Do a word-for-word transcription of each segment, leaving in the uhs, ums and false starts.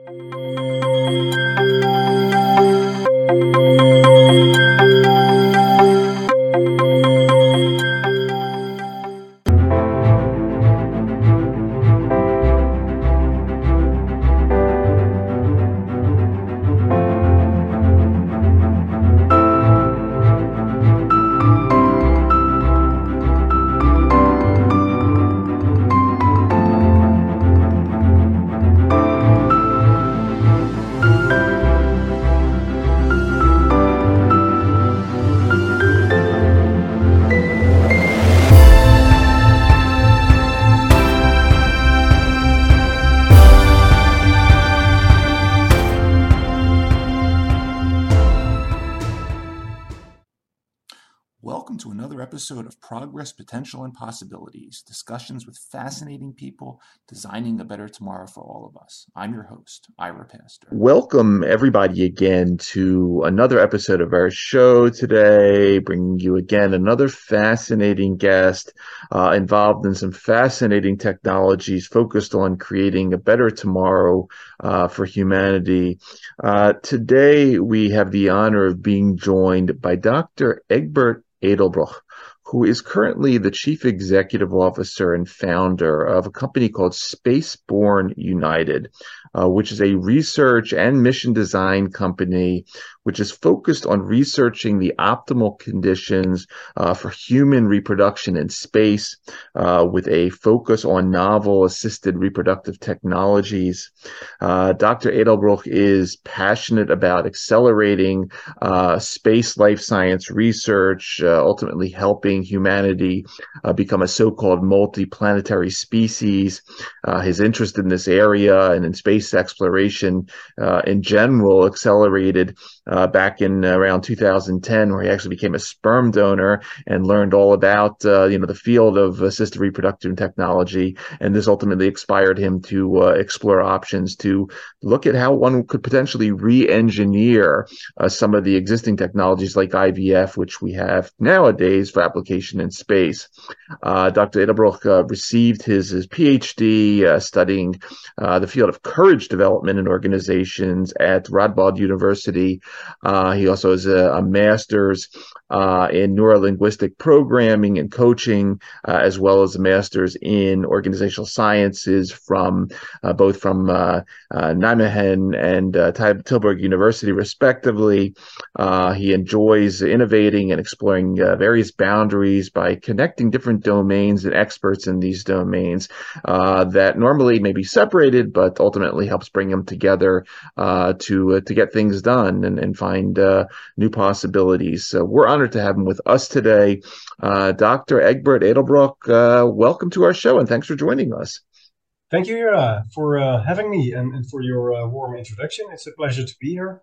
Welcome to another episode of Progress, Potential, and Possibilities, discussions with fascinating people designing a better tomorrow for all of us. I'm your host, Ira Pastor. Welcome, everybody, again to another episode of our show today, bringing you again another fascinating guest uh, involved in some fascinating technologies focused on creating a better tomorrow uh, for humanity. Uh, today, we have the honor of being joined by Doctor Egbert Edelbrock, who is currently the Chief Executive Officer and founder of a company called Spaceborne United, uh, which is a research and mission design company which is focused on researching the optimal conditions uh, for human reproduction in space, uh, with a focus on novel assisted reproductive technologies. Uh, Doctor Edelbrock is passionate about accelerating uh, space life science research, uh, ultimately helping humanity uh, become a so-called multi-planetary species. Uh, his interest in this area and in space exploration uh, in general accelerated uh, back in around two thousand ten, where he actually became a sperm donor and learned all about uh, you know the field of assisted reproductive technology. And this ultimately inspired him to uh, explore options to look at how one could potentially re-engineer uh, some of the existing technologies like I V F, which we have nowadays for application in space. Uh, Doctor Edelbrock uh, received his, his PhD uh, studying uh, the field of courage development in organizations at Radboud University. Uh, he also has a, a master's uh, in neurolinguistic programming and coaching, uh, as well as a master's in organizational sciences from uh, both from uh, uh, Nijmegen and uh, Tilburg University, respectively. Uh, he enjoys innovating and exploring uh, various boundaries by connecting different domains and experts in these domains uh, that normally may be separated, but ultimately helps bring them together uh, to uh, to get things done and, and find uh, new possibilities. So we're honored to have him with us today. Uh, Doctor Egbert Edelbrock, uh, welcome to our show, and thanks for joining us. Thank you, Ira, for uh, having me and, and for your uh, warm introduction. It's a pleasure to be here.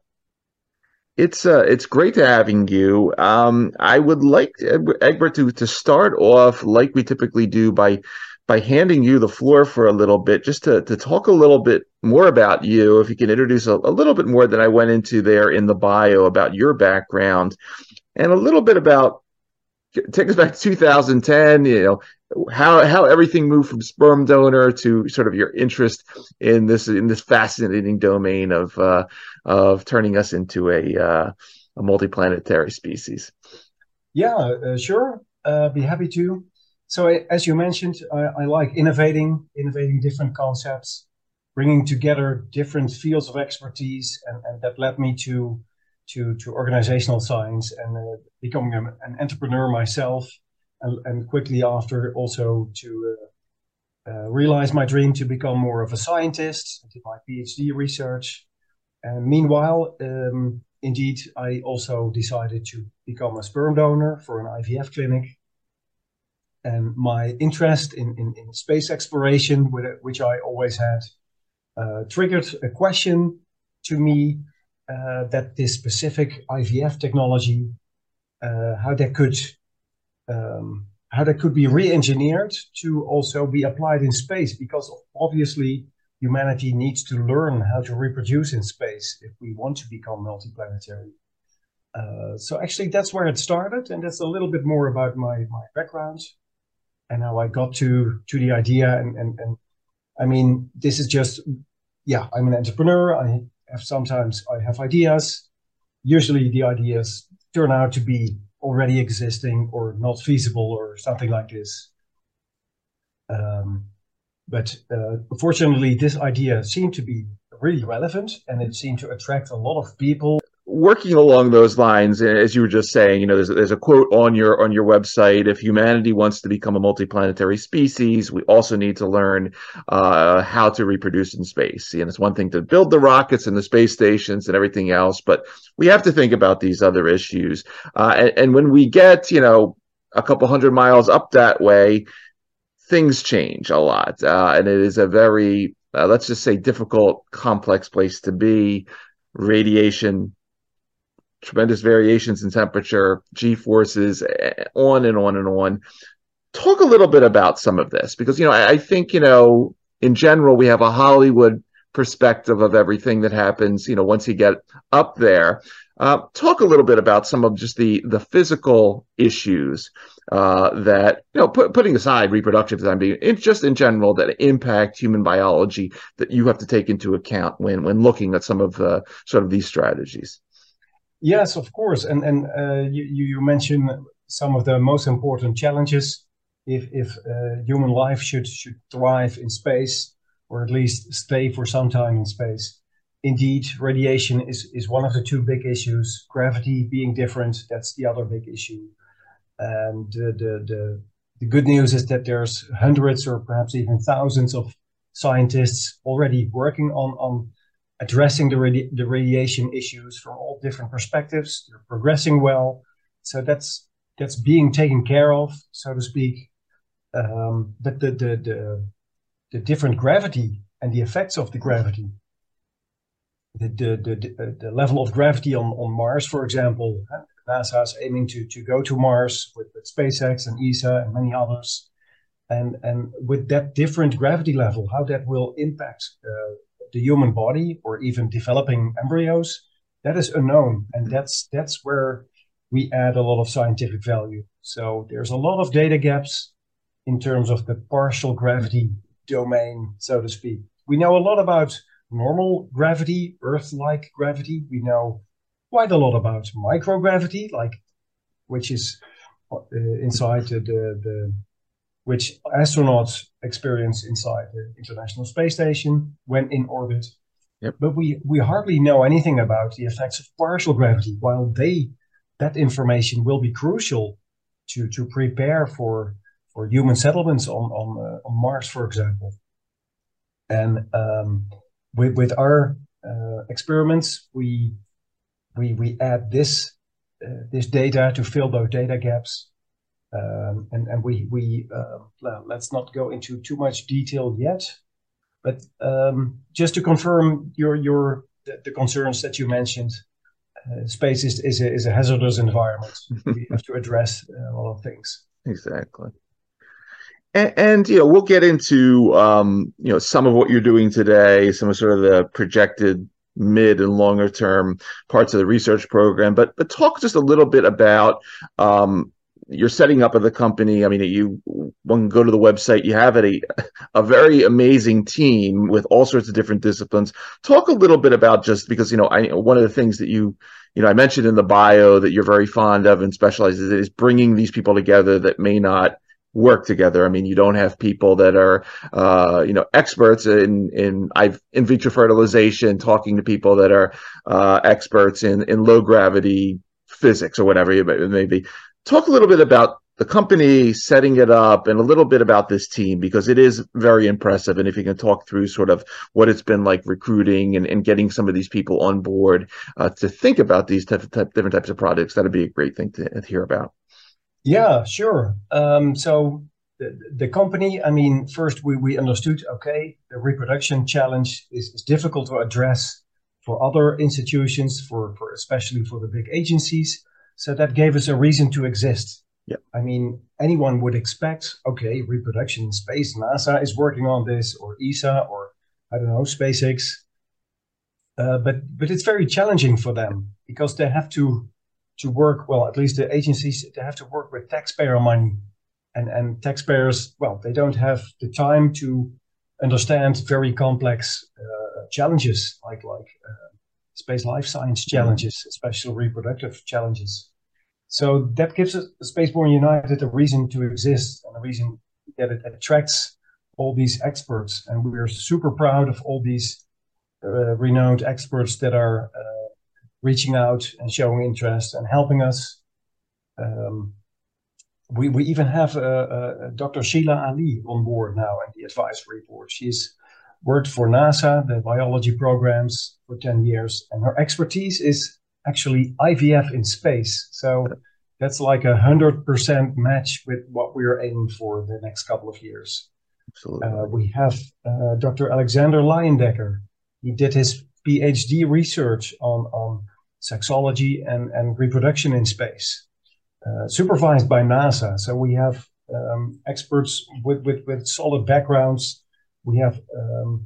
It's uh, it's great to having you. Um, I would like Egbert to to start off like we typically do by by handing you the floor for a little bit, just to to talk a little bit more about you. If you can introduce a, a little bit more than I went into there in the bio about your background, and a little bit about, take us back to two thousand ten. You know, how how everything moved from sperm donor to sort of your interest in this in this fascinating domain of uh, of turning us into a uh, a multiplanetary species. Yeah, uh, sure. Uh, be happy to. So as you mentioned, I, I like innovating, innovating different concepts, bringing together different fields of expertise, and, and that led me to to to organizational science and uh, becoming a, an entrepreneur myself. And, and quickly after also to uh, uh, realize my dream to become more of a scientist. I did my PhD research. And meanwhile, um, indeed, I also decided to become a sperm donor for an I V F clinic. And my interest in, in, in space exploration, which I always had, uh, triggered a question to me uh, that this specific I V F technology, uh, how that could Um, how that could be re-engineered to also be applied in space, because obviously humanity needs to learn how to reproduce in space if we want to become multiplanetary. Uh, so actually that's where it started, and that's a little bit more about my, my background and how I got to, to the idea. And, and, and I mean, this is just yeah, I'm an entrepreneur. I have sometimes I have ideas. Usually the ideas turn out to be already existing or not feasible or something like this. Um, but uh, fortunately, this idea seemed to be really relevant, and it seemed to attract a lot of people. Working along those lines, as you were just saying, you know, there's there's a quote on your on your website. If humanity wants to become a multiplanetary species, we also need to learn uh, how to reproduce in space. And it's one thing to build the rockets and the space stations and everything else, but we have to think about these other issues. Uh, and, and when we get, you know, a couple hundred miles up that way, things change a lot, uh, and it is a very, uh, let's just say, difficult, complex place to be. Radiation, tremendous variations in temperature, G-forces, on and on and on. Talk a little bit about some of this, because, you know, I, I think, you know, in general, we have a Hollywood perspective of everything that happens, you know, once you get up there. Uh, talk a little bit about some of just the, the physical issues uh, that, you know, put, putting aside reproduction for the time being, it's just in general that impact human biology that you have to take into account when, when looking at some of the sort of these strategies. Yes, of course. And and uh, you, you mentioned some of the most important challenges if if uh, human life should should thrive in space, or at least stay for some time in space. Indeed, radiation is, is one of the two big issues. Gravity being different, that's the other big issue. And the, the, the, the good news is that there's hundreds or perhaps even thousands of scientists already working on, on addressing the, radi the radiation issues from all different perspectives. They're progressing well. So that's that's being taken care of, so to speak. Um, but the, the, the, the different gravity and the effects of the gravity, the, the, the, the level of gravity on, on Mars, for example, NASA is aiming to, to go to Mars with, with SpaceX and E S A and many others. And, and with that different gravity level, how that will impact uh, the human body or even developing embryos, that is unknown. And that's that's where we add a lot of scientific value. So there's a lot of data gaps in terms of the partial gravity domain, so to speak. We know a lot about normal gravity, Earth-like gravity. We know quite a lot about microgravity, like which is uh, inside the, the, the which astronauts experience inside the International Space Station when in orbit. Yep. But we, we hardly know anything about the effects of partial gravity, while they that information will be crucial to, to prepare for, for human settlements on, on, uh, on Mars, for example. And um, with, with our uh, experiments, we, we, we add this, uh, this data to fill those data gaps. Um, and, and we, we uh, well, let's not go into too much detail yet, but um, just to confirm your, your the, the concerns that you mentioned, uh, space is, is, a, is a hazardous environment. We have to address a lot of things. Exactly. And, and, you know, we'll get into, um, you know, some of what you're doing today, some of sort of the projected mid and longer term parts of the research program, but, but talk just a little bit about, um, your setting up of the company. I mean, you one can go to the website, you have a, a very amazing team with all sorts of different disciplines. Talk a little bit about, just because, you know, I, one of the things that you, you know, I mentioned in the bio that you're very fond of and specializes in is bringing these people together that may not work together. I mean, you don't have people that are, uh, you know, experts in, in in vitro fertilization, talking to people that are uh, experts in, in low gravity physics or whatever it may be. Talk a little bit about the company, setting it up, and a little bit about this team, because it is very impressive. And if you can talk through sort of what it's been like recruiting and, and getting some of these people on board uh, to think about these type of, type, different types of projects, that'd be a great thing to hear about. Yeah, sure. Um, so the, the company, I mean, first we, we understood, okay, the reproduction challenge is, is difficult to address for other institutions, for, for especially for the big agencies. So that gave us a reason to exist. Yeah. I mean, anyone would expect, okay, reproduction in space, NASA is working on this, or E S A, or I don't know, SpaceX. Uh, but but it's very challenging for them because they have to to work, well, at least the agencies, they have to work with taxpayer money. And, and taxpayers, well, they don't have the time to understand very complex uh, challenges like like uh, space life science challenges, mm-hmm. especially reproductive challenges. So that gives us Spaceborne United a reason to exist and a reason that it attracts all these experts. And we are super proud of all these uh, renowned experts that are uh, reaching out and showing interest and helping us. Um, we, we even have uh, uh, Doctor Sheila Ali on board now in the advisory board. She's worked for NASA, the biology programs, for ten years. And her expertise is actually I V F in space. So that's like a hundred percent match with what we're aiming for the next couple of years. Absolutely. Uh, we have uh, Doctor Alexander Leyendecker. He did his PhD research on, on sexology and, and reproduction in space, uh, supervised by NASA. So we have um, experts with, with, with solid backgrounds. We have, um,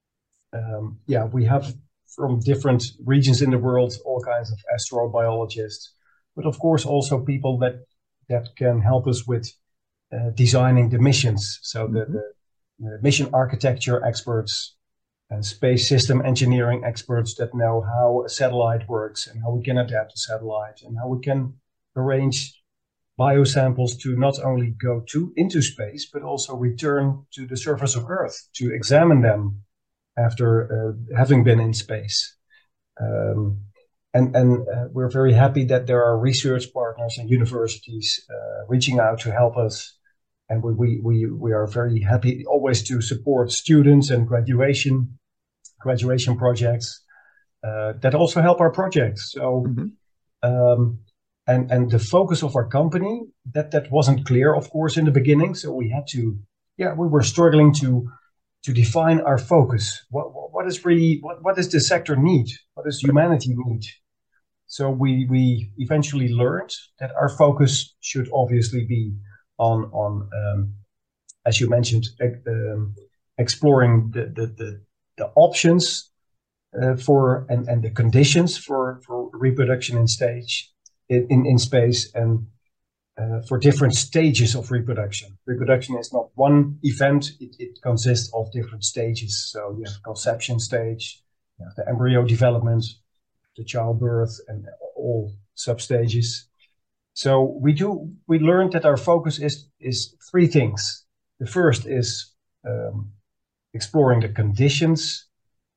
um, yeah, we have from different regions in the world, all kinds of astrobiologists, but of course also people that that can help us with uh, designing the missions. So mm-hmm. the, the, the mission architecture experts and space system engineering experts that know how a satellite works and how we can adapt a satellite and how we can arrange biosamples to not only go to into space, but also return to the surface of Earth to examine them after uh, having been in space. Um, and and uh, we're very happy that there are research partners and universities uh, reaching out to help us. And we, we, we, we are very happy always to support students and graduation, graduation projects uh, that also help our projects. So, mm-hmm. um, and, and the focus of our company, that, that wasn't clear, of course, in the beginning. So we had to, yeah, we were struggling to to define our focus. What, what, what is really, what, what does the sector need? What does humanity need? So we, we eventually learned that our focus should obviously be on, on um, as you mentioned, um, exploring the, the, the, the options uh, for, and, and the conditions for, for reproduction in stage, in, in, in space, and Uh, for different stages of reproduction. Reproduction is not one event, it, it consists of different stages. So you have conception stage, you have the embryo development, the childbirth, and all substages. So we do, we learned that our focus is, is three things. The first is um, exploring the conditions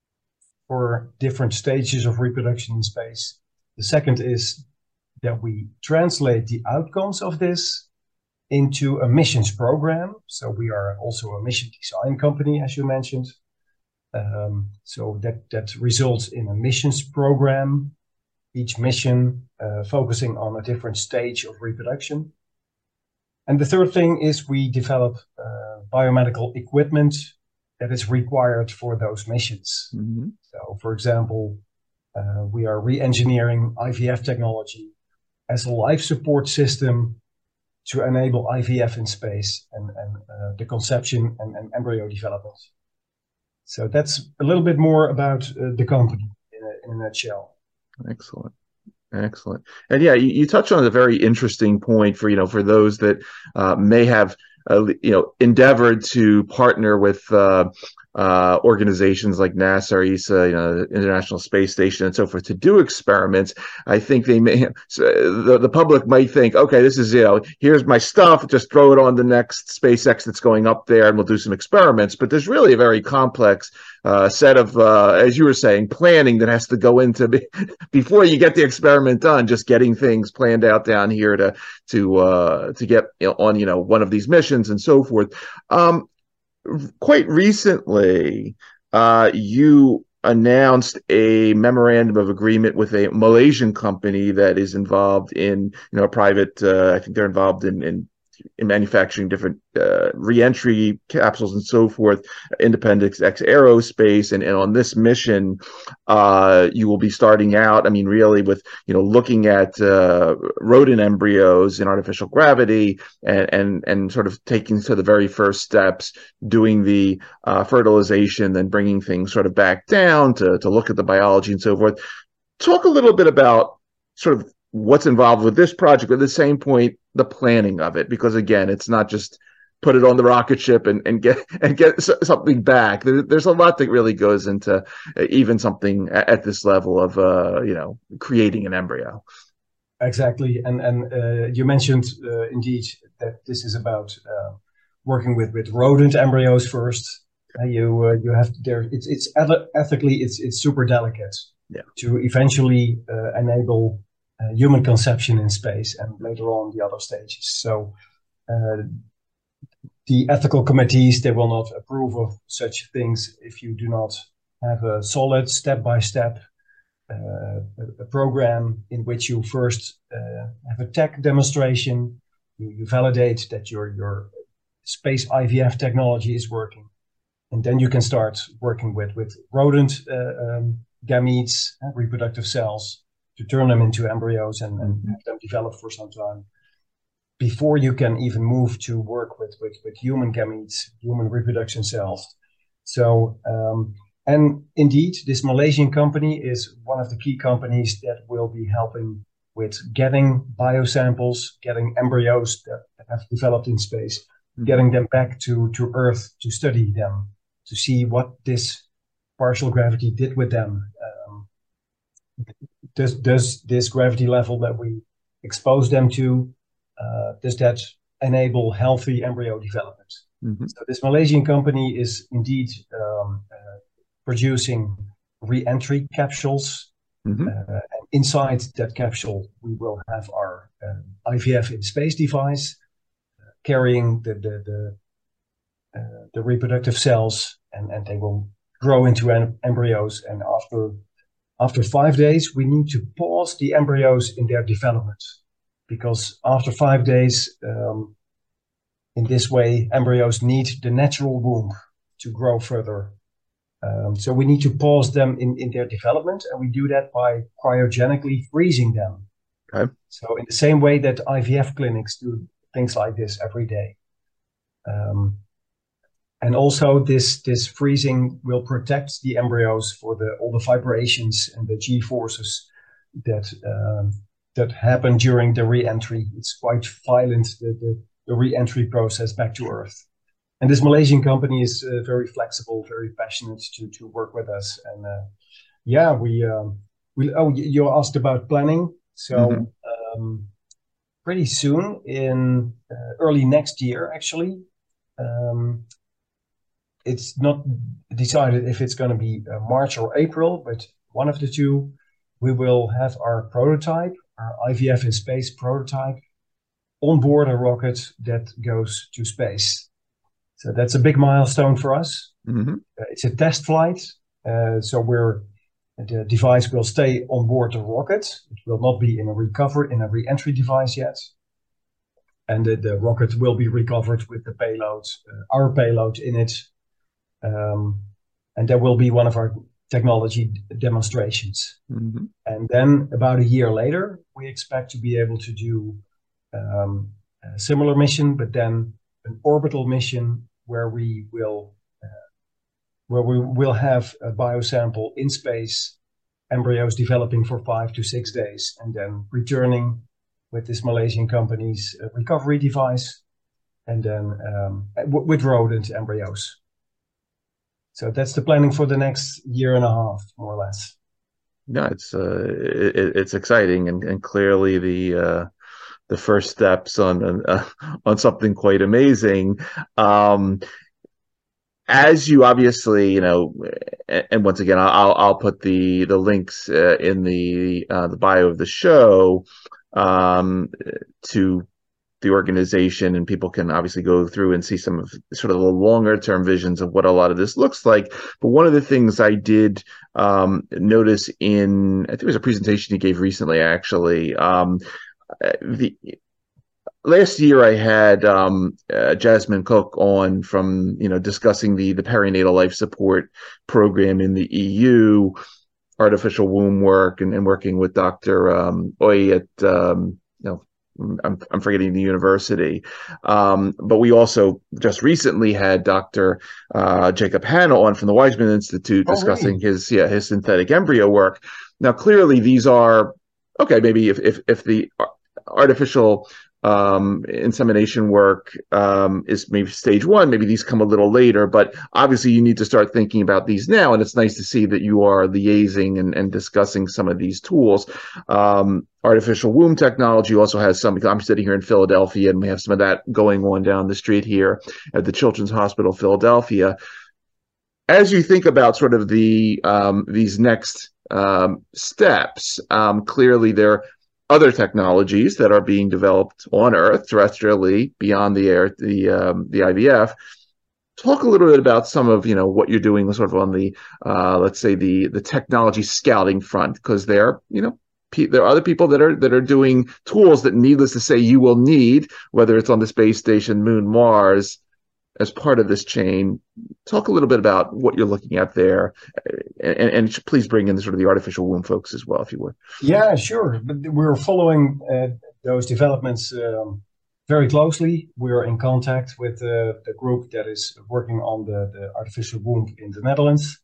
for different stages of reproduction in space. The second is that we translate the outcomes of this into a missions program. So we are also a mission design company, as you mentioned. Um, so that, that results in a missions program, each mission uh, focusing on a different stage of reproduction. And the third thing is we develop uh, biomedical equipment that is required for those missions. Mm-hmm. So, for example, uh, we are re-engineering I V F technology as a life support system to enable I V F in space and, and uh, the conception and, and embryo development. So that's a little bit more about uh, the company in a, in a nutshell. Excellent. Excellent. And yeah, you, you touched on a very interesting point for, you know, for those that uh, may have, uh, you know, endeavored to partner with uh, uh, organizations like NASA or E S A, you know, the International Space Station and so forth to do experiments. I think they may, so the, the public might think, okay, this is, you know, here's my stuff, just throw it on the next SpaceX that's going up there and we'll do some experiments. But there's really a very complex uh, set of, uh, as you were saying, planning that has to go into be, before you get the experiment done, just getting things planned out down here to, to, uh, to get, you know, on, you know, one of these missions and so forth. Um, Quite recently, uh, you announced a memorandum of agreement with a Malaysian company that is involved in, you know, a private. Uh, I think they're involved in, in, in manufacturing different uh, reentry capsules and so forth. Independence X Aerospace, and, and on this mission, uh, you will be starting out. I mean, really, with you know, looking at uh, rodent embryos in artificial gravity, and and and sort of taking to the very first steps, doing the uh, fertilization, then bringing things sort of back down to to look at the biology and so forth. Talk a little bit about sort of what's involved with this project, but at the same point, the planning of it, because again, it's not just put it on the rocket ship and, and get and get something back. There, there's a lot that really goes into even something at, at this level of uh, you know creating an embryo. Exactly, and and uh, you mentioned uh, indeed that this is about uh, working with, with rodent embryos first. Uh, you uh, you have there. It's it's ethically it's it's super delicate. Yeah. To eventually uh, enable uh, human conception in space and later on the other stages. So uh, the ethical committees, they will not approve of such things if you do not have a solid step-by-step uh, a, a program in which you first uh, have a tech demonstration, you, you validate that your, your space I V F technology is working, and then you can start working with, with rodent uh, um, gametes, uh, reproductive cells, to turn them into embryos and, and have them develop for some time before you can even move to work with, with, with human gametes, human reproduction cells. So, um, and indeed, this Malaysian company is one of the key companies that will be helping with getting biosamples, getting embryos that have developed in space, mm-hmm. getting them back to, to Earth to study them, to see what this partial gravity did with them. Um, does, does this gravity level that we expose them to, uh, does that enable healthy embryo development? Mm-hmm. So this Malaysian company is indeed um, uh, producing re-entry capsules. Mm-hmm. uh, and inside that capsule, we will have our uh, I V F in space device uh, carrying the, the, the, uh, the reproductive cells, and, and they will grow into em- embryos. And after after five days, we need to pause the embryos in their development, because after five days, um, in this way, embryos need the natural womb to grow further. Um, so we need to pause them in, in their development, and we do that by cryogenically freezing them. Okay. So in the same way that I V F clinics do things like this every day. Um, And also this, this freezing will protect the embryos for the, all the vibrations and the G-forces that, um, that happen during the re-entry. It's quite violent, the, the, the re-entry process back to Earth. And this Malaysian company is uh, very flexible, very passionate to, to work with us. And uh, yeah, we, um, we, oh, you asked about planning. So mm-hmm. um, pretty soon in uh, early next year, actually, um, it's not decided if it's going to be uh, March or April, but one of the two, we will have our prototype, our I V F in space prototype, on board a rocket that goes to space. So that's a big milestone for us. Mm-hmm. Uh, it's a test flight. Uh, so we're, the device will stay on board the rocket. It will not be in a recover, in a re-entry device yet. And the, the rocket will be recovered with the payload, uh, our payload in it. Um, and that will be one of our technology d- demonstrations. Mm-hmm. And then about a year later, we expect to be able to do um, a similar mission, but then an orbital mission where we will uh, where we will have a biosample in space, embryos developing for five to six days, and then returning with this Malaysian company's uh, recovery device, and then um, w- with rodent embryos. So that's the planning for the next year and a half, more or less. Yeah, it's uh, it, it's exciting, and, and clearly the uh, the first steps on uh, on something quite amazing. Um, as you obviously, you know, and once again, I'll I'll put the the links uh, in the uh, the bio of the show um, to the organization, and people can obviously go through and see some of sort of the longer term visions of what a lot of this looks like. But one of the things I did um, notice in, I think it was a presentation you gave recently, actually, um, the last year I had um, uh, Jasmine Cook on from, you know, discussing the, the perinatal life support program in the E U, artificial womb work, and, and working with Doctor Um, Oy at, um, you know, I'm, I'm forgetting the university. Um, but we also just recently had Doctor Uh, Jacob Hanna on from the Weizmann Institute discussing oh, really? his yeah his synthetic embryo work. Now, clearly, these are okay. Maybe if if, if the artificial um, insemination work um, is maybe stage one. Maybe these come a little later, but obviously you need to start thinking about these now. And it's nice to see that you are liaising and, and discussing some of these tools. Um, artificial womb technology also has some. I'm sitting here in Philadelphia, and we have some of that going on down the street here at the Children's Hospital Philadelphia. As you think about sort of the um, these next um, steps, um, clearly there other technologies that are being developed on Earth terrestrially beyond the air, the um, the I V F. Talk a little bit about some of you know what you're doing, sort of on the uh, let's say the the technology scouting front, because there you know pe- there are other people that are that are doing tools that, needless to say, you will need, whether it's on the space station, Moon, Mars, as part of this chain. Talk a little bit about what you're looking at there, and, and please bring in sort of the artificial womb folks as well, if you would. Yeah, sure. But we're following uh, those developments um, very closely. We're in contact with uh, the group that is working on the, the artificial womb in the Netherlands,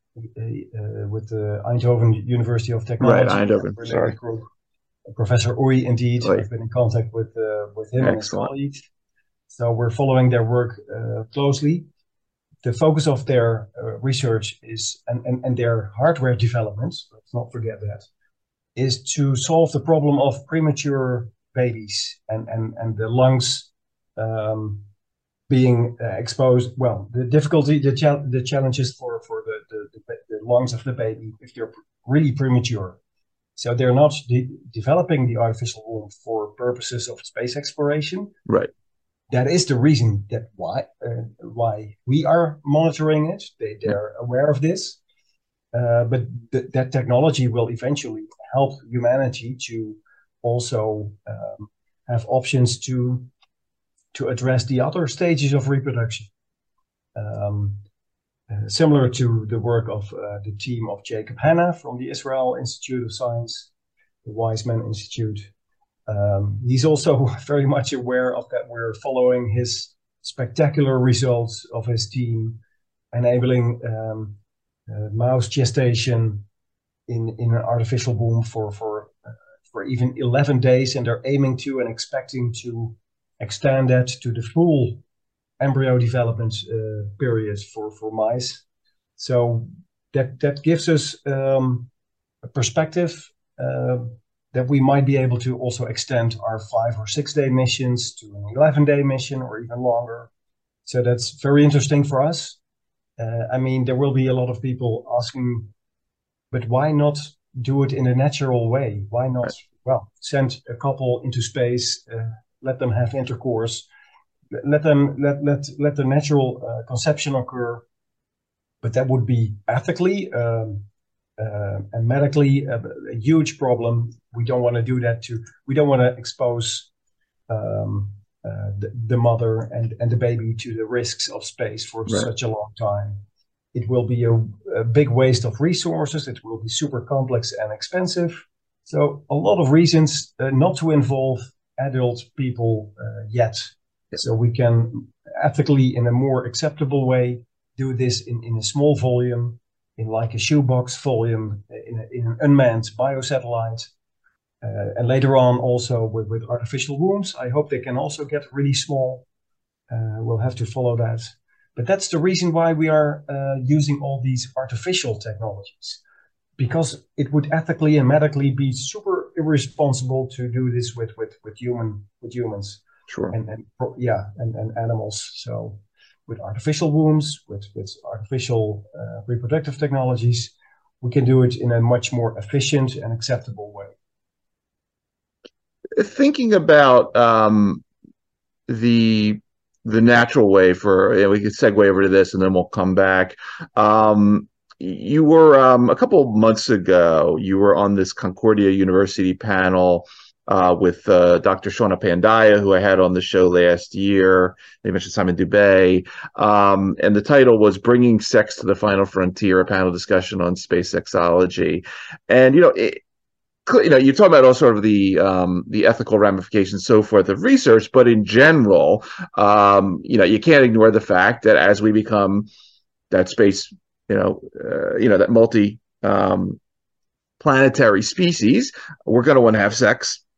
uh, with the Eindhoven University of Technology. Right, Eindhoven, sorry. Group. Professor Oei, indeed. Oei. I've been in contact with, uh, with him. Excellent. And his colleagues. So we're following their work uh, closely. The focus of their uh, research is, and, and, and their hardware developments, let's not forget that, is to solve the problem of premature babies and, and, and the lungs um, being uh, exposed. Well, the difficulty, the, cha- the challenges for, for the, the, the, the lungs of the baby if they're really premature. So they're not de- developing the artificial womb for purposes of space exploration. Right. That is the reason that why uh, why we are monitoring it. They they're aware of this, uh, but th- that technology will eventually help humanity to also um, have options to to address the other stages of reproduction. Um, uh, similar to the work of uh, the team of Jacob Hanna from the Israel Institute of Science, the Weizmann Institute. Um, he's also very much aware of that. We're following his spectacular results of his team, enabling um, uh, mouse gestation in, in an artificial womb for for uh, for even eleven days, and they're aiming to and expecting to extend that to the full embryo development uh, period for, for mice. So that that gives us um, a perspective. Uh, that we might be able to also extend our five or six day missions to an eleven day mission or even longer. So that's very interesting for us. Uh, I mean, there will be a lot of people asking, but why not do it in a natural way? Why not, well, send a couple into space, uh, let them have intercourse, let them, let, let, let the natural uh, conception occur, but that would be ethically, um, Uh, and medically a, a huge problem. We don't want to do that to, we don't want to expose um, uh, the, the mother and, and the baby to the risks of space for right. such a long time. It will be a, a big waste of resources. It will be super complex and expensive. So a lot of reasons uh, not to involve adult people uh, yet. Yeah. So we can ethically, in a more acceptable way, do this in, in a small volume, in like a shoebox volume, in, a, in an unmanned biosatellite. Uh, and later on also with, with artificial wombs. I hope they can also get really small. Uh, we'll have to follow that. But that's the reason why we are uh, using all these artificial technologies. Because it would ethically and medically be super irresponsible to do this with, with, with human with humans. Sure. And, and yeah, and, and animals. So with artificial wombs, with, with artificial uh, reproductive technologies, we can do it in a much more efficient and acceptable way. Thinking about um, the the natural way for, you know, we could segue over to this and then we'll come back. Um, you were um, a couple of months ago, you were on this Concordia University panel uh, with uh, Doctor Shauna Pandya, who I had on the show last year. They mentioned Simon Dubé. Um, and the title was Bringing Sex to the Final Frontier, a panel discussion on space sexology. And, you know, it, you know, you talk about all sort of the um, the ethical ramifications, so forth, of research, but in general, um, you know, you can't ignore the fact that as we become that space, you know, uh, you know, that multi um, planetary species, we're going to want to have sex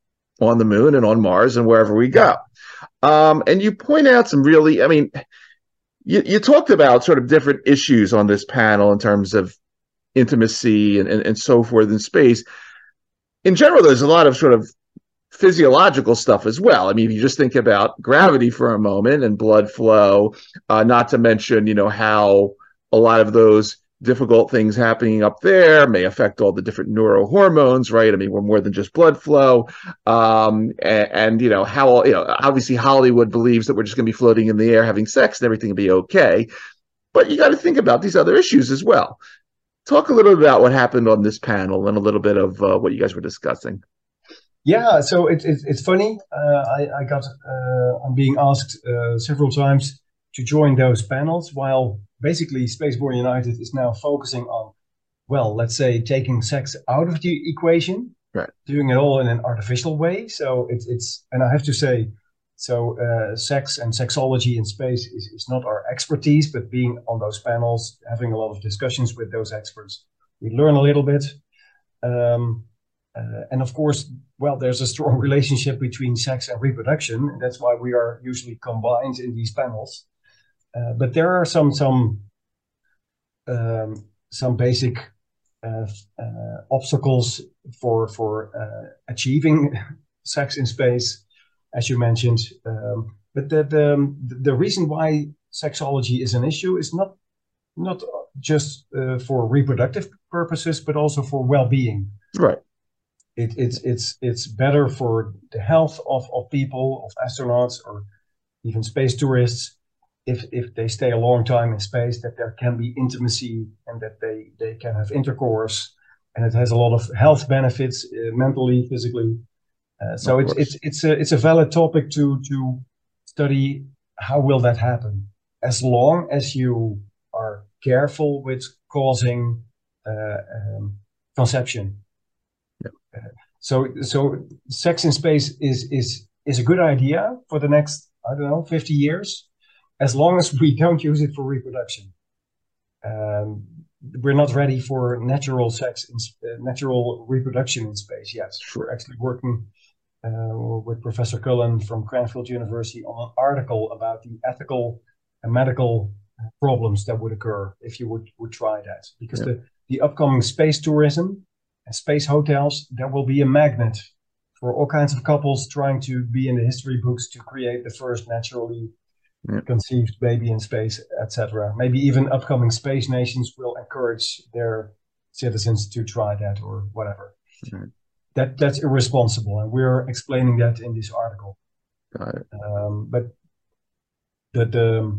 on the moon and on Mars and wherever we go. Um, and you point out some really, I mean, you, you talked about sort of different issues on this panel in terms of intimacy and, and, and so forth in space. In general, there's a lot of sort of physiological stuff as well. I mean, if you just think about gravity for a moment and blood flow, uh, not to mention, you know, how a lot of those difficult things happening up there may affect all the different neurohormones, right? I mean, we're more than just blood flow. Um, and, and, you know, how, you know, obviously Hollywood believes that we're just going to be floating in the air having sex and everything will be okay. But you got to think about these other issues as well. Talk a little bit about what happened on this panel and a little bit of uh, what you guys were discussing. Yeah, so it, it, it's funny. Uh, I, I got, uh, I'm being asked uh, several times to join those panels, while basically Spaceborne United is now focusing on, well, let's say taking sex out of the equation, right? Doing it all in an artificial way. So it's, it's and I have to say, so uh, sex and sexology in space is, is not our expertise, but being on those panels, having a lot of discussions with those experts, we learn a little bit. Um, uh, and of course, well, there's a strong relationship between sex and reproduction. And that's why we are usually combined in these panels. Uh, but there are some some um, some basic uh, uh, obstacles for for uh, achieving sex in space, as you mentioned. Um, but the, the the reason why sexology is an issue is not not just uh, for reproductive purposes, but also for well-being. Right. It, it's it's it's better for the health of, of people, of astronauts, or even space tourists. If if they stay a long time in space, that there can be intimacy and that they, they can have intercourse, and it has a lot of health benefits, uh, mentally, physically. Uh, so it's it's it's a it's a valid topic to to study. How will that happen? As long as you are careful with causing uh, um, conception. Yep. Uh, so so sex in space is is is a good idea for the next, I don't know, fifty years. As long as we don't use it for reproduction. Um, we're not ready for natural sex, in, uh, natural reproduction in space yet. We're actually working uh, with Professor Cullen from Cranfield University on an article about the ethical and medical problems that would occur if you would, would try that. Because yeah. the, the upcoming space tourism and space hotels, there will be a magnet for all kinds of couples trying to be in the history books to create the first naturally Yeah. conceived baby in space, et cetera. Maybe even upcoming space nations will encourage their citizens to try that or whatever. Mm-hmm. That that's irresponsible, and we're explaining that in this article. Got it. Um, but the the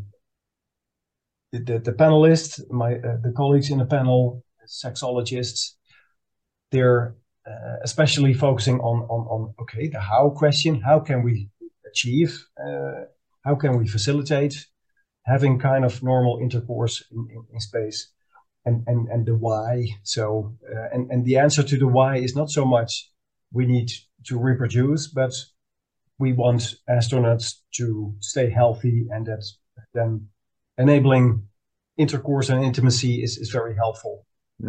the, the panelists, my uh, the colleagues in the panel, sexologists, they're uh, especially focusing on on on okay the how question. How can we achieve? Uh, How can we facilitate having kind of normal intercourse in, in, in space, and, and, and the why? So, uh, and, and the answer to the why is not so much we need to reproduce, but we want astronauts to stay healthy, and that then enabling intercourse and intimacy is, is very helpful. Yep.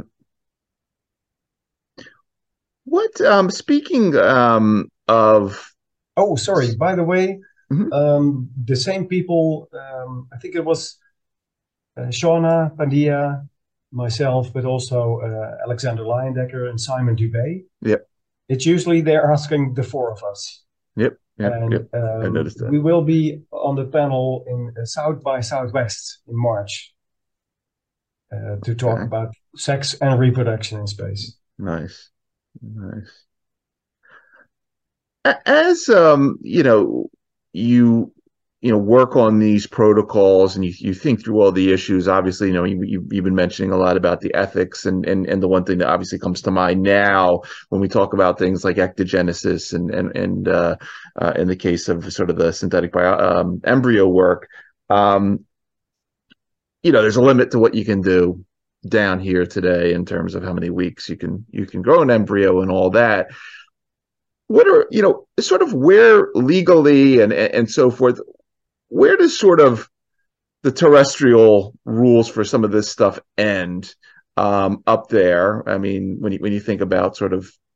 What, um, speaking um, of... Oh, sorry, by the way, Mm-hmm. Um, the same people, um, I think it was uh, Shauna Pandia, myself, but also uh, Alexander Leyendecker and Simon Dubé. Yep. It's usually they're asking the four of us. Yep. Yep. And yep. Um, I noticed that. We will be on the panel in uh, South by Southwest in March uh, to talk okay. about sex and reproduction in space. Nice. Nice. As, um, you know, you you know work on these protocols and you, you think through all the issues. Obviously, you know you, you, you've been mentioning a lot about the ethics, and, and and the one thing that obviously comes to mind now when we talk about things like ectogenesis and and and uh, uh, in the case of sort of the synthetic bio, um, embryo work, um, you know there's a limit to what you can do down here today in terms of how many weeks you can you can grow an embryo and all that. What are, you know, sort of where legally and, and so forth, where does sort of the terrestrial rules for some of this stuff end um, up there? I mean, when you, when you think about sort of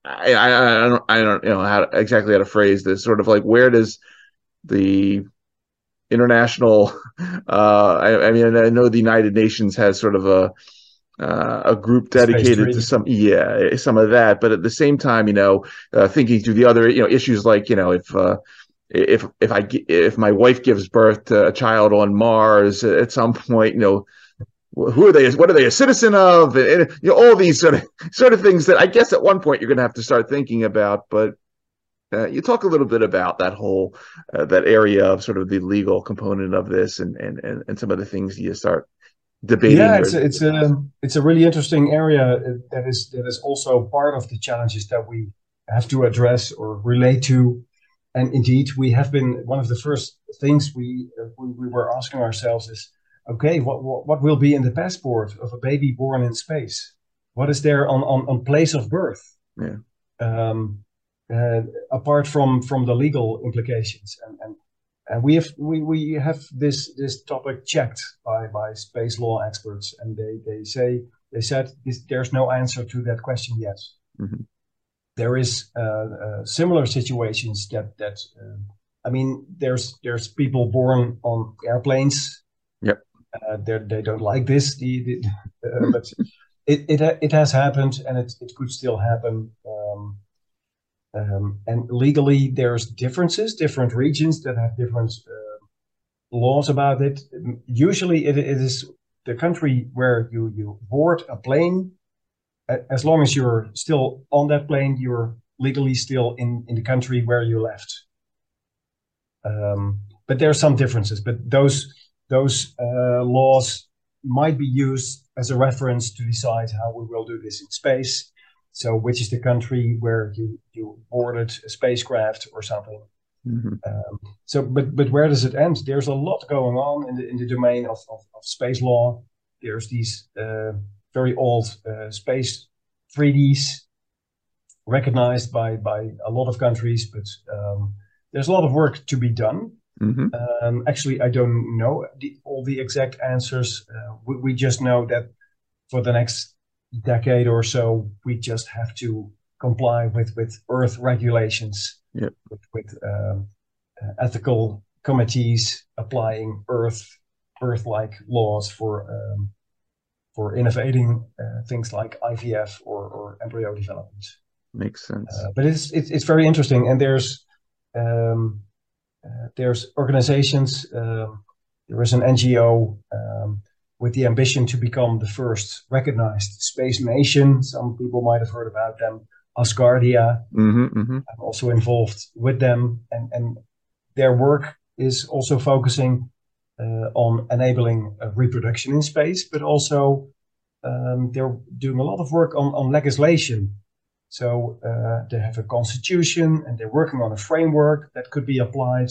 I, I, I don't, I don't you know how to, exactly how to phrase this. Sort of like, where does the international, uh, I, I mean, I know the United Nations has sort of a, uh, a group dedicated to some, yeah, some of that. But at the same time, you know, uh, thinking through the other, you know, issues like, you know, if, uh, if, if I, if my wife gives birth to a child on Mars at some point, you know, who are they? What are they a citizen of? And, and you know, all these sort of, sort of things that I guess at one point you're going to have to start thinking about, but Uh, you talk a little bit about that whole uh, that area of sort of the legal component of this, and and and, and some of the things you start debating. Yeah, or... it's a, it's a it's a really interesting area that is that is also part of the challenges that we have to address or relate to. And indeed, we have been one of the first things we uh, we, we were asking ourselves is, okay, what, what what will be in the passport of a baby born in space? What is there on on, on place of birth? Yeah. Um, Uh, apart from from the legal implications, and and, and we have we, we have this this topic checked by by space law experts, and they they say they said this, there's no answer to that question yet. Mm-hmm. There is uh, uh, similar situations that that uh, I mean there's there's people born on airplanes. Yep. Uh, they don't like this, the, the uh, but it, it it has happened, and it it could still happen. Um, Um, and legally, there's differences, different regions that have different uh, laws about it. Usually, it, it is the country where you, you board a plane. As long as you're still on that plane, you're legally still in, in the country where you left. Um, but there are some differences. But those those uh, laws might be used as a reference to decide how we will do this in space. So which is the country where you, you boarded a spacecraft or something. Mm-hmm. Um, so, but but where does it end? There's a lot going on in the in the domain of, of, of space law. There's these uh, very old uh, space treaties recognized by, by a lot of countries, but um, there's a lot of work to be done. Mm-hmm. Um, actually, I don't know the, all the exact answers. Uh, we, we just know that for the next decade or so, we just have to comply with, with Earth regulations, yep. with, with um, uh, ethical committees applying Earth Earth-like laws for um, for innovating uh, things like I V F or, or embryo development. Makes sense. Uh, but it's, it's it's very interesting, and there's um, uh, there's organizations. Um, there is an N G O. Um, with the ambition to become the first recognized space nation. Some people might have heard about them. Asgardia. Mm-hmm, mm-hmm. I'm also involved with them. And, and their work is also focusing uh, on enabling uh, reproduction in space, but also um, they're doing a lot of work on, on legislation. So uh, they have a constitution, and they're working on a framework that could be applied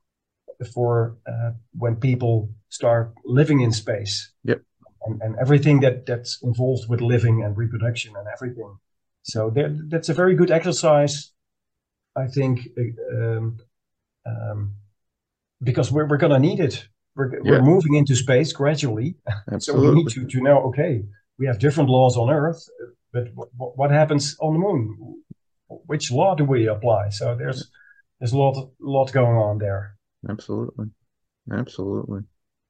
for uh, when people start living in space. Yep. And, and everything that, that's involved with living and reproduction and everything. So there, that's a very good exercise, I think, um, um, because we're, we're going to need it. We're, yeah. we're moving into space gradually. So we need to, to know, okay, we have different laws on Earth, but w- what happens on the moon? Which law do we apply? So there's there's a lot, lot going on there. Absolutely. Absolutely.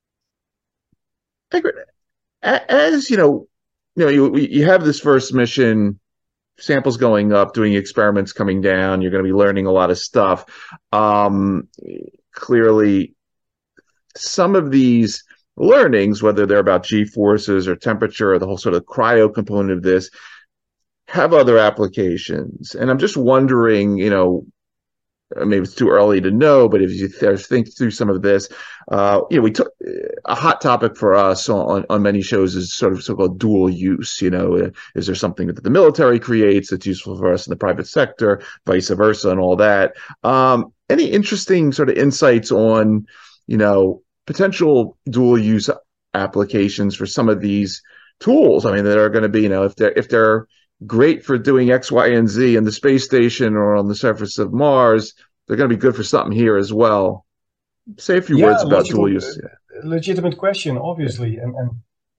As you know, you know, you you have this first mission, samples going up, doing experiments coming down. You're going to be learning a lot of stuff. Um, clearly, some of these learnings, whether they're about G forces or temperature or the whole sort of cryo component of this, have other applications. And I'm just wondering, you know, maybe it's too early to know, but if you th- think through some of this, uh, you know, we took a hot topic for us on, on many shows is sort of so-called dual use. You know, is there something that the military creates that's useful for us in the private sector, vice versa, and all that? Um, any interesting sort of insights on, you know, potential dual use applications for some of these tools? I mean, that are going to be, you know, if they're if they're great for doing X, Y, and Z in the space station or on the surface of Mars, they're going to be good for something here as well. Say a few yeah, words about legitimate, dual use. Legitimate question, obviously. And, and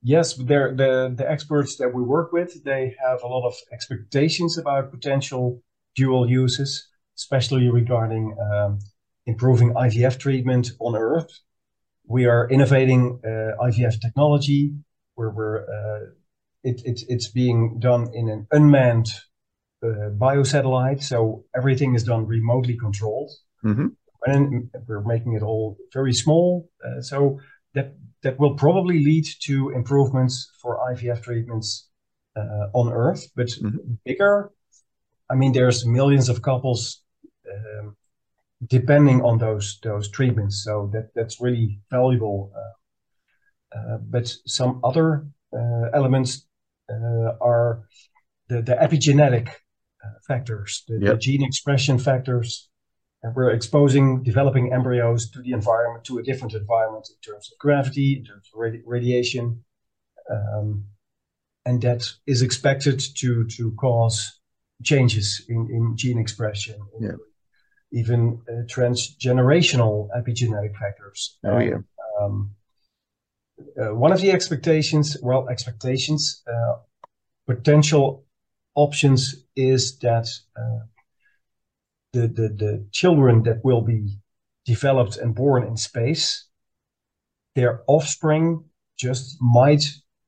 Yes, they're, the the experts that we work with, they have a lot of expectations about potential dual uses, especially regarding um, improving I V F treatment on Earth. We are innovating uh, I V F technology, where we're uh, it, it, it's being done in an unmanned uh, biosatellite, so everything is done remotely controlled. Mm-hmm. And we're making it all very small, uh, so that that will probably lead to improvements for I V F treatments uh, on Earth. But Mm-hmm. bigger, I mean, there's millions of couples um, depending on those those treatments, so that that's really valuable. Uh, uh, but some other uh, elements uh, are the, the epigenetic uh, factors, the, the Yep. gene expression factors. And we're exposing developing embryos to the environment, to a different environment in terms of gravity, in terms of radi- radiation. Um, and that is expected to, to cause changes in, in gene expression, Yeah. even uh, transgenerational epigenetic factors. Oh, and, yeah. Um, uh, one of the expectations, well, expectations, uh, potential options is that uh, the, the, the children that will be developed and born in space, their offspring just might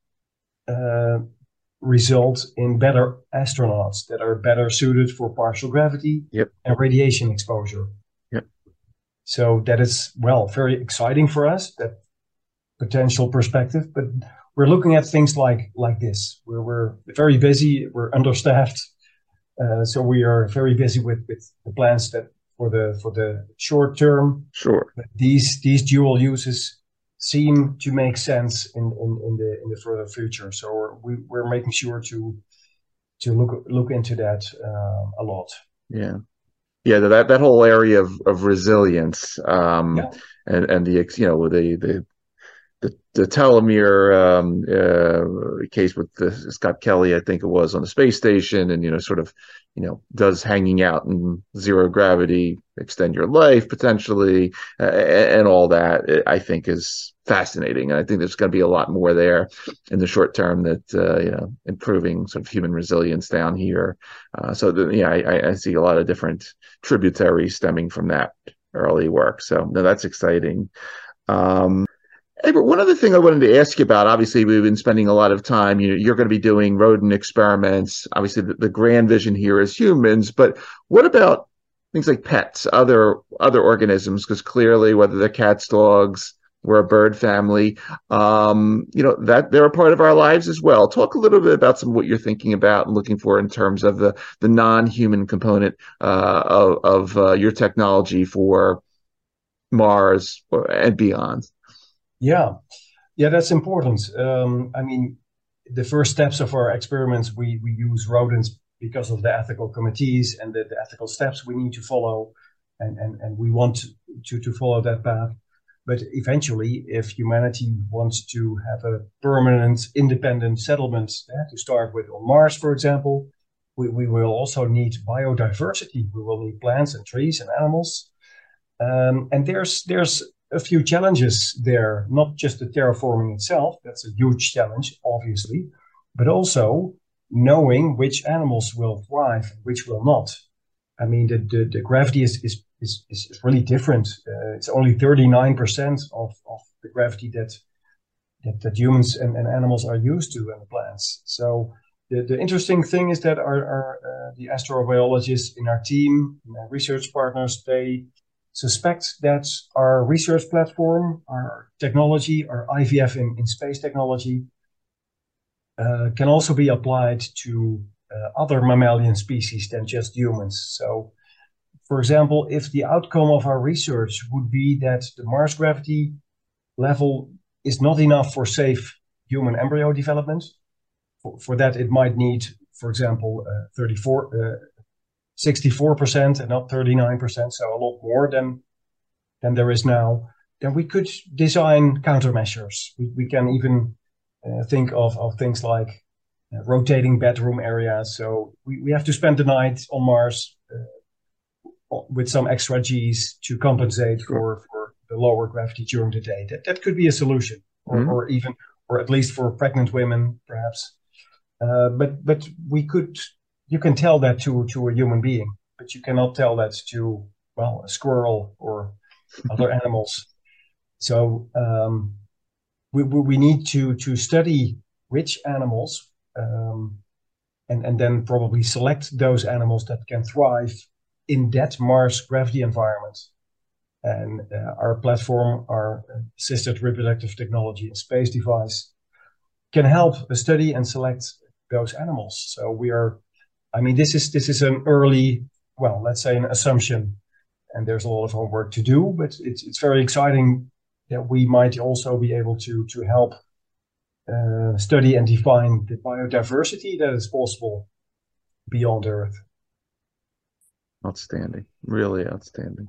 uh, result in better astronauts that are better suited for partial gravity Yep. and radiation exposure. Yep. So that is, well, very exciting for us, that potential perspective. But we're looking at things like like this. We're, we're very busy, we're understaffed. Uh, so we are very busy with, with the plans that for the for the short term. Sure. But these these dual uses seem to make sense in, in, in the in the further future. So we're, we, we're making sure to to look look into that uh, a lot. Yeah. Yeah, that that whole area of of resilience, um, Yeah. and and the you know the the the, the telomere um, uh, case with the Scott Kelly, I think it was, on the space station, and you know, sort of, you know, does hanging out in zero gravity extend your life potentially, uh, and all that, I think is fascinating. And I think there's going to be a lot more there in the short term that uh, you know, improving sort of human resilience down here. Uh, so the, yeah, I, I see a lot of different tributaries stemming from that early work. So no, that's exciting. Um, Hey, but one other thing I wanted to ask you about, obviously we've been spending a lot of time, you know, you're going to be doing rodent experiments. Obviously the, the grand vision here is humans, but what about things like pets, other other organisms? Because clearly, whether they're cats, dogs, we're a bird family, um, you know, that they're a part of our lives as well. Talk a little bit about some of what you're thinking about and looking for in terms of the, the non-human component uh, of, of uh, your technology for Mars and beyond. Yeah, yeah, that's important. Um, I mean, the first steps of our experiments, we we use rodents because of the ethical committees and the, the ethical steps we need to follow, and and and we want to to follow that path. But eventually, if humanity wants to have a permanent, independent settlement uh, to start with on Mars, for example, we, we will also need biodiversity. We will need plants and trees and animals. Um, and there's there's a few challenges there, not just the terraforming itself. That's a huge challenge, obviously, but also knowing which animals will thrive and which will not. I mean, the, the, the gravity is, is, is, is really different. Uh, it's only thirty-nine percent of, of the gravity that, that, that humans and, and animals are used to, and the plants. So the, the interesting thing is that our, our uh, the astrobiologists in our team, our research partners, they suspect that our research platform, our technology, our I V F in, in space technology, uh, can also be applied to uh, other mammalian species than just humans. So, for example, if the outcome of our research would be that the Mars gravity level is not enough for safe human embryo development, for, for that it might need, for example, uh, thirty-four, uh, sixty-four percent and not thirty-nine percent, so a lot more than than there is now, then we could design countermeasures. We, we can even uh, think of, of things like uh, rotating bedroom areas. So we, we have to spend the night on Mars uh, with some extra G's to compensate for, for the lower gravity during the day. That, that could be a solution. Or, Mm-hmm. or even or at least for pregnant women, perhaps. Uh, but but we could, you can tell that to to a human being, but you cannot tell that to, well, a squirrel or other animals. So um, we, we we need to to study which animals, um, and and then probably select those animals that can thrive in that Mars gravity environment. And uh, our platform, our assisted reproductive technology and space device, can help study and select those animals. So we are, I mean, this is this is an early, well, let's say an assumption, and there's a lot of homework to do, but it's it's very exciting that we might also be able to to help uh, study and define the biodiversity that is possible beyond Earth. Outstanding, really outstanding.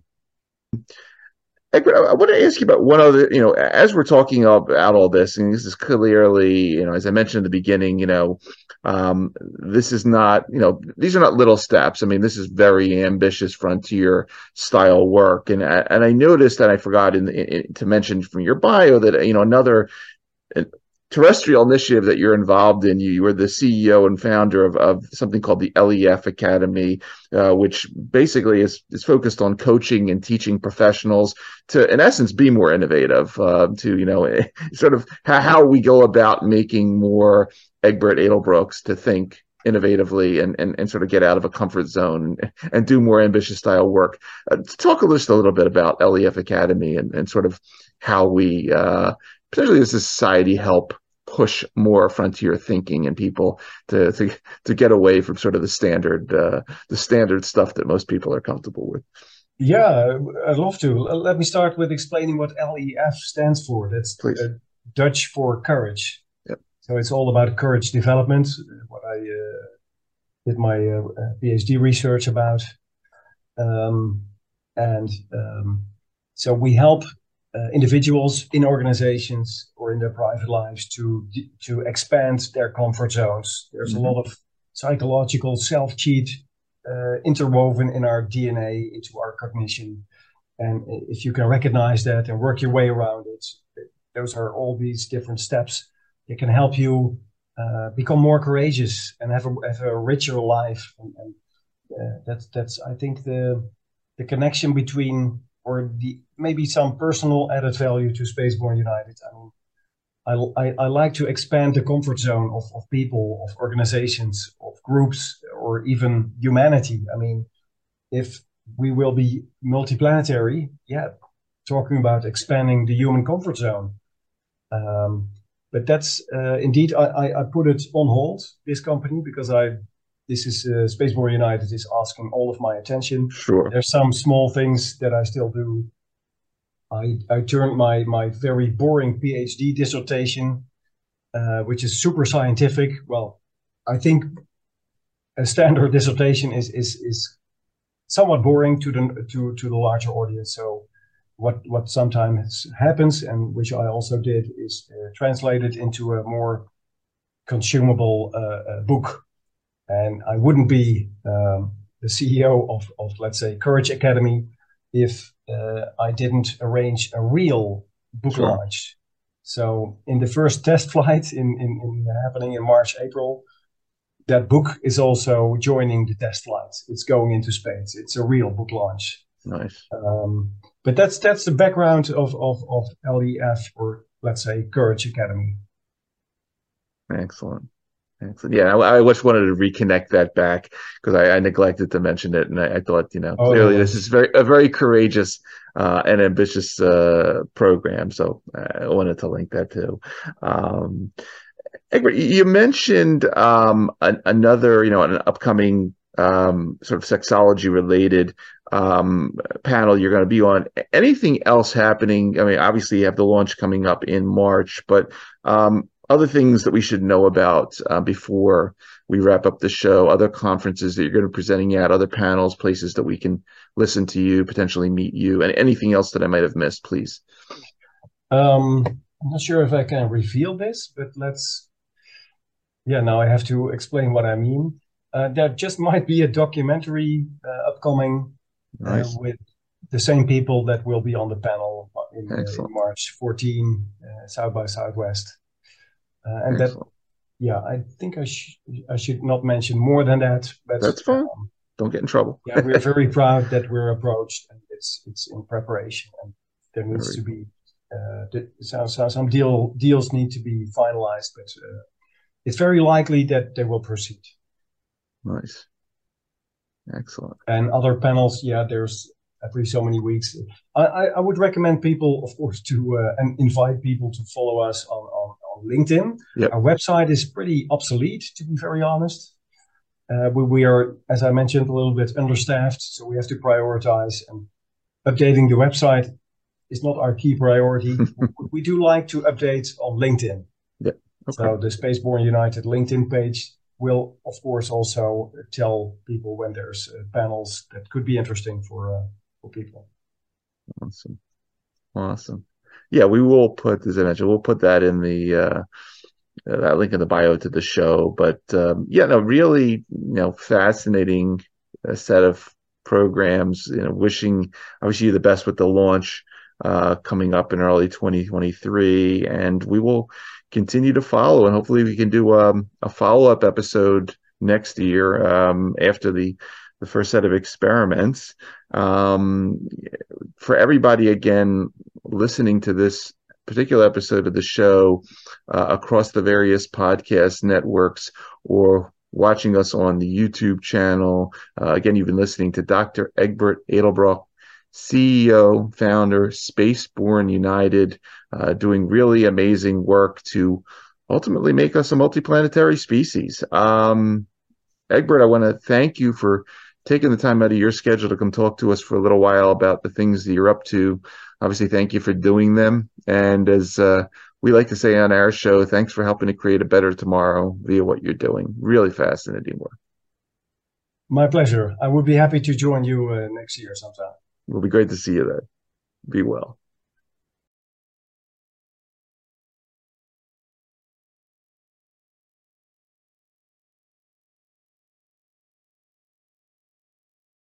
Egbert, I want to ask you about one other, you know, as we're talking about all this, and this is clearly, you know, as I mentioned in the beginning, you know, um, this is not, you know, these are not little steps. I mean, this is very ambitious frontier style work. And, and I noticed, and I forgot in, in, to mention from your bio that, you know, another terrestrial initiative that you're involved in. You, you were the C E O and founder of, of something called the L E F Academy, uh, which basically is, is focused on coaching and teaching professionals to, in essence, be more innovative, uh, to, you know, sort of how, how we go about making more Egbert Edelbrooks to think innovatively and, and, and sort of get out of a comfort zone and, and do more ambitious style work. Uh, talk a little, a little bit about L E F Academy and, and sort of how we, uh, potentially as a society, help push more frontier thinking and people to to to get away from sort of the standard uh, the standard stuff that most people are comfortable with. Yeah, I'd love to. Let me start with explaining what L E F stands for. That's uh, Dutch for courage. Yep. So it's all about courage development, what I uh, did my uh, PhD research about. Um, and um, so we help uh, individuals in organizations or in their private lives to to expand their comfort zones. There's mm-hmm. a lot of psychological self-cheat uh, interwoven in our D N A into our cognition. And if you can recognize that and work your way around it, those are all these different steps that can help you uh, become more courageous and have a, have a richer life. And, and uh, that's, that's, I think, the the connection between, or the maybe some personal added value to Spaceborne United. I mean, I, I, I like to expand the comfort zone of, of people, of organizations, of groups, or even humanity. I mean, if we will be multiplanetary, yeah, talking about expanding the human comfort zone. Um, but that's uh, indeed, I, I, I put it on hold, this company, because I, this is uh, Spaceborne United is asking all of my attention. Sure. There's some small things that I still do. I, I turned my, my very boring PhD dissertation, uh, which is super scientific. Well, I think a standard dissertation is, is, is somewhat boring to the, to, to the larger audience. So what, what sometimes happens, and which I also did, is uh, translate it into a more consumable uh, uh, book. And I wouldn't be um, the C E O of, of, let's say, Courage Academy if uh, I didn't arrange a real book sure. launch. So in the first test flight in, in, in happening in March, April, that book is also joining the test flights. It's going into space. It's a real book launch. Nice. Um, but that's that's the background of, of, of L E F, or let's say Courage Academy. Excellent. Excellent. Yeah, I, I just wanted to reconnect that back because I, I neglected to mention it, and I, I thought, you know, oh, clearly this is very a very courageous uh, and ambitious uh, program. So I wanted to link that too. Um, Egbert, you mentioned um, an, another, you know, an upcoming um, sort of sexology related um, panel you're going to be on. Anything else happening? I mean, obviously you have the launch coming up in March, but um, other things that we should know about uh, before we wrap up the show, other conferences that you're going to be presenting at, other panels, places that we can listen to you, potentially meet you, and anything else that I might have missed, please. Um, I'm not sure if I can reveal this, but let's, yeah, now I have to explain what I mean. Uh, there just might be a documentary uh, upcoming nice. uh, with the same people that will be on the panel in, uh, in March fourteenth, uh, South by Southwest. Uh, and Excellent. that, yeah, I think I, sh- I should not mention more than that. But That's fine. um, Don't get in trouble. yeah, we're very proud that we're approached, and it's it's in preparation, and there needs Very to cool. be uh, th- so, so some deal deals need to be finalized, but uh, it's very likely that they will proceed. Nice. Excellent. And other panels, yeah, there's every so many weeks. I, I, I would recommend people, of course, to uh, and invite people to follow us on, on, on LinkedIn. Yep. Our website is pretty obsolete, to be very honest. Uh, we, we are, as I mentioned, a little bit understaffed, so we have to prioritize. And updating the website is not our key priority. We do like to update on LinkedIn. Yep. Okay. So the Spaceborne United LinkedIn page will, of course, also tell people when there's uh, panels that could be interesting for uh, for people. Awesome. Awesome. Yeah, we will put, as I mentioned, we'll put that in the uh, uh, that link in the bio to the show. But um, yeah, no, really, you know, fascinating uh, set of programs. You know, wishing I wish you the best with the launch uh, coming up in early twenty twenty-three, and we will continue to follow, and hopefully we can do um, a follow-up episode next year um, after the the first set of experiments. Um, for everybody, again, listening to this particular episode of the show uh, across the various podcast networks or watching us on the YouTube channel, uh, again, you've been listening to Doctor Egbert Edelbrock, C E O, founder, Spaceborne United, uh, doing really amazing work to ultimately make us a multiplanetary species. Um, Egbert, I want to thank you for taking the time out of your schedule to come talk to us for a little while about the things that you're up to. Obviously, thank you for doing them. And as uh, we like to say on our show, thanks for helping to create a better tomorrow via what you're doing. Really fascinating work. My pleasure. I would be happy to join you uh, next year sometime. It'll be great to see you then. Be well.